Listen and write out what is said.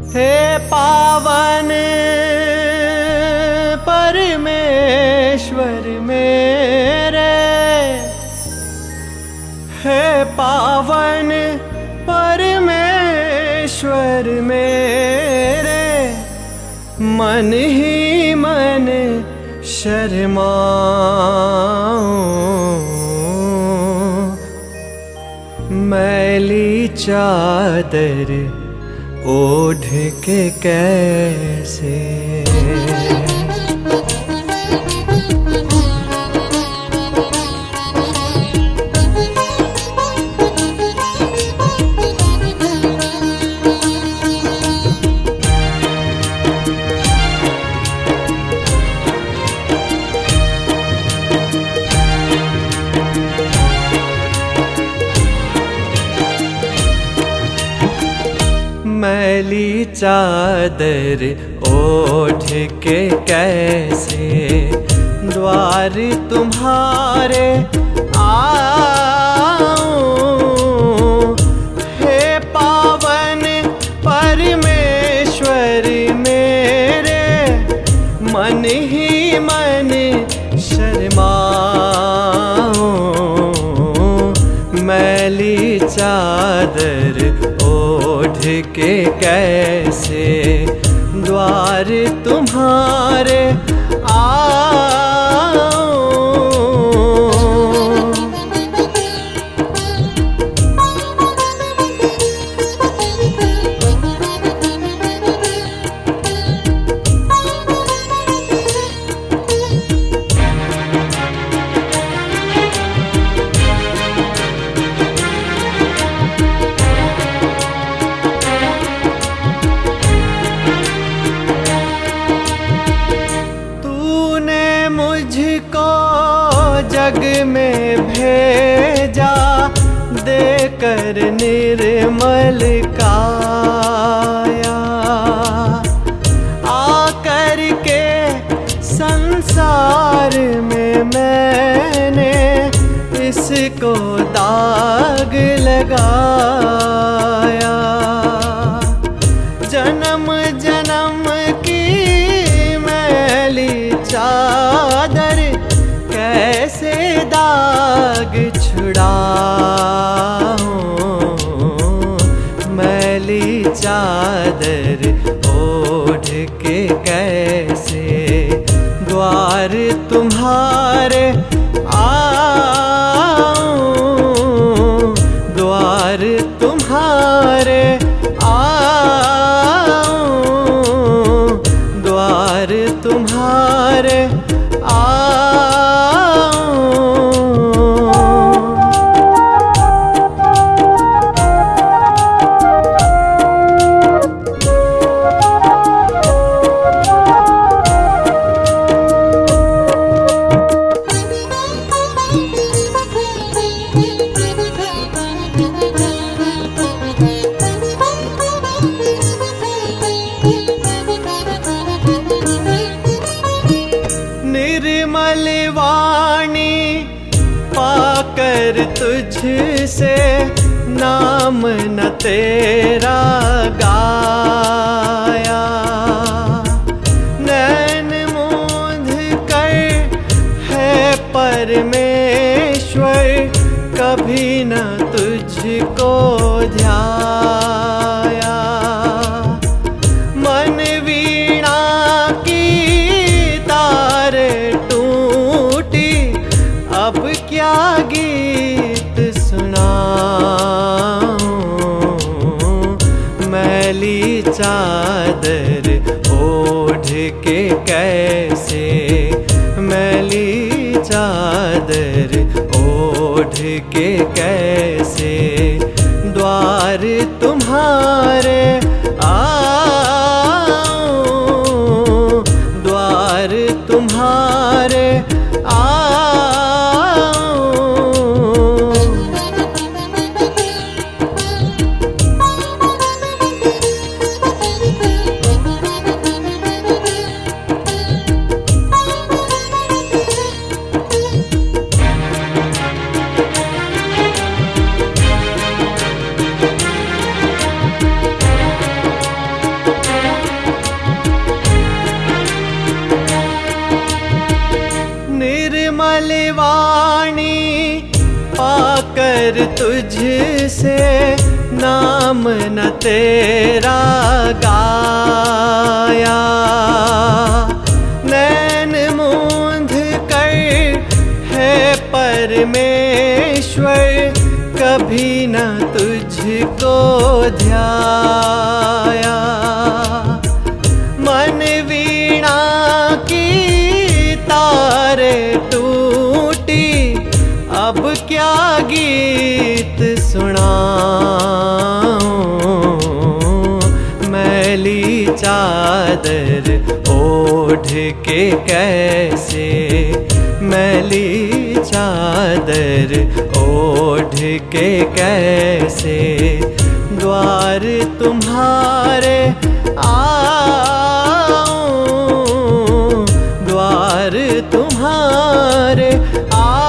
हे पावन परमेश्वर मेरे, हे पावन परमेश्वर मेरे, मन ही मन शर्माऊं, मैली चादर ओढ़ के कैसे। मैली चादर ओढ़ के कैसे द्वार तुम्हारे आऊं, हे पावन परमेश्वर मेरे, मन ही मन शर्माऊं, मैली चादर ओढ़ के कैसे द्वार तुम्हारे आऊं। जग में भेजा देकर निर्मल काया, आकर के संसार में मैंने इसको दाग लगाया। जन्म जन्म की मैली चादर कैसे दाग छुड़ाऊं, मैली चादर ओढ़ के कैसे द्वार तुम्हारे आऊं, द्वार तुम्हारे आऊं, द्वार तुम्हारे निर्मल वाणी पाकर तुझसे नाम न तेरा गाया, नैन मूंद कर है परमेश्वर कभी न तुझको ध्याया। मन वीणा की तारे टूटी, अब क्या गीत सुनाऊं, मैली चादर ओढ़ के कैसे, मैली चादर ओढ़ के कैसे द्वार तुम्हारे आऊं, द्वार तुम्हारे तुझसे नाम न तेरा गाया, नैन मूंद कर है परमेश्वर कभी न तुझको ध्याया। मन वीणा की तारे टूटी, अब क्या गीत सुनाऊं। मैली चादर ओढ़ के कैसे, मैली चादर ओढ़ के कैसे द्वार तुम्हारे आऊं, द्वार तुम्हारे